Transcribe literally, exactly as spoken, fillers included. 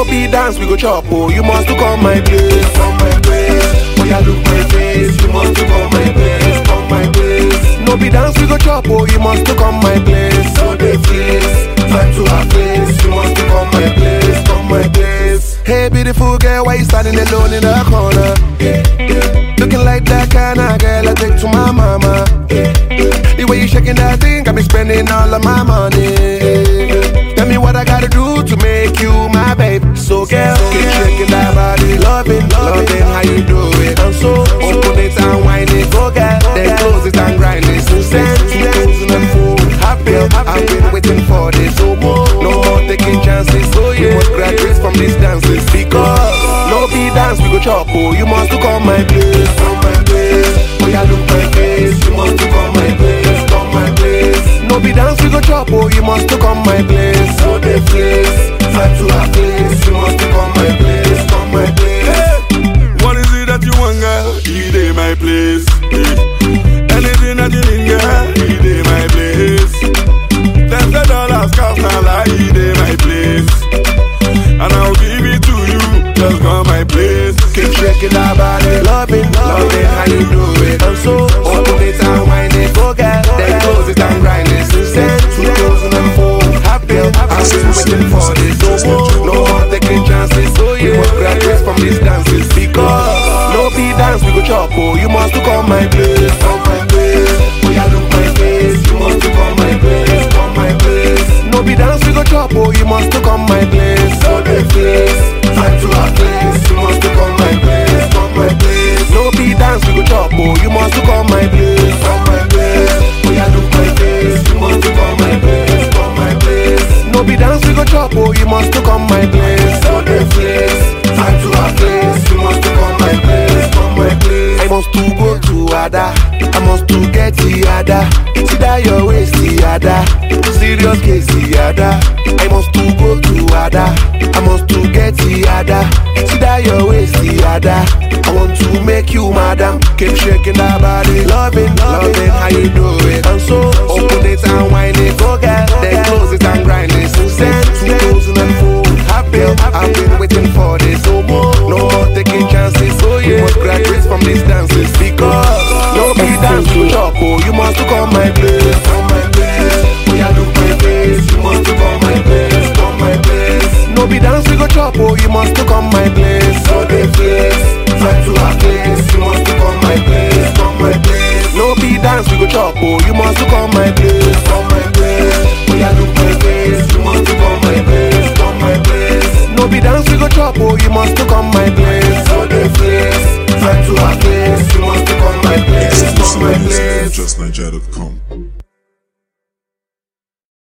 No be dance, we go chop, oh. You must to come my place, come my place. Oh yeah, look my face. You must to come my place, come my place. No be dance, we go chop, oh. You must to come my place. So they place, time to our place. You must to come my place, come my place. Hey beautiful girl, why you standing alone in the corner? Looking like that kind of girl I take to my mama. The way you shaking that thing got me spending all of my money. Tell me what I gotta do to make you my babe. So girl, keep shaking that body, loving, loving how you do it. I'm so open it and wine it, go girl. Then close it and grind it. Since two thousand four, I've been, I've been waiting for this. So more, no more taking chances. So you must graduate from these dances because no be dance we go chop. Oh, you must to come my place, come my place. Oh yeah, look my face. You must to come my place, come my place. No be dance we go chop. Oh, you must to come my place. So they place, time to our place. You must to come my place, come my place. Hey, what is it that you want, girl? You dey my place. Anything that you need, girl, you dey my place. Ten dollars cost now, like you dey my place, and I'll give it to you. Just come my place. Keep shaking that body, loving, loving how you do it. I'm so open it and wine it, go girl. Then close it and grind it. Since two thousand four, I've been, I've been waiting for this. No more, no more taking chances. So you must graduate from these dances because no be dance we go chop. Oh, you must to come my place, come my place. Oh yeah, look my face. You must to come my place, come my place. No be dance we go chop. Oh, you must to come my place. So they place, time to our place. You must to come my place, come my place. No be dance we go chop. Oh, you must to come my place, come my place. Oh yeah, look my face. You must to come my place, come my place. No be dance we go chop. Oh, you must to come my place. So they place, time to our place. You must to come my place, come my place. I must to go to Ada. I must to get the Ada. See that your waist the Ada. Serious case the Ada. I must to go to Ada. I must to get the Ada. See that your waist the Ada. I want to make you madam. Keep shaking that body, loving, loving how you do it. I'm so open it and wine it, go girl. Then close it and grind it. Since two thousand four, I've been, I've been waiting for this. No more, no more taking chances. So you must graduate from these dances because no be dance to chop. Oh, you must to come my place, come my place. Oh yeah, look my face. You must to come my place, come my place. No be dance we go chop. Oh, you must to come my place. So they place, time to our place. You must to come my place, come my place. No be dance we go chop. Oh, you must to come my place, come my place. Oh yeah, look my face. You must to come my place, come my place. No be dance we go chop. Oh, you must to come my place. So they place, time to our place. You must to come my place, come my place. just nigeria dot com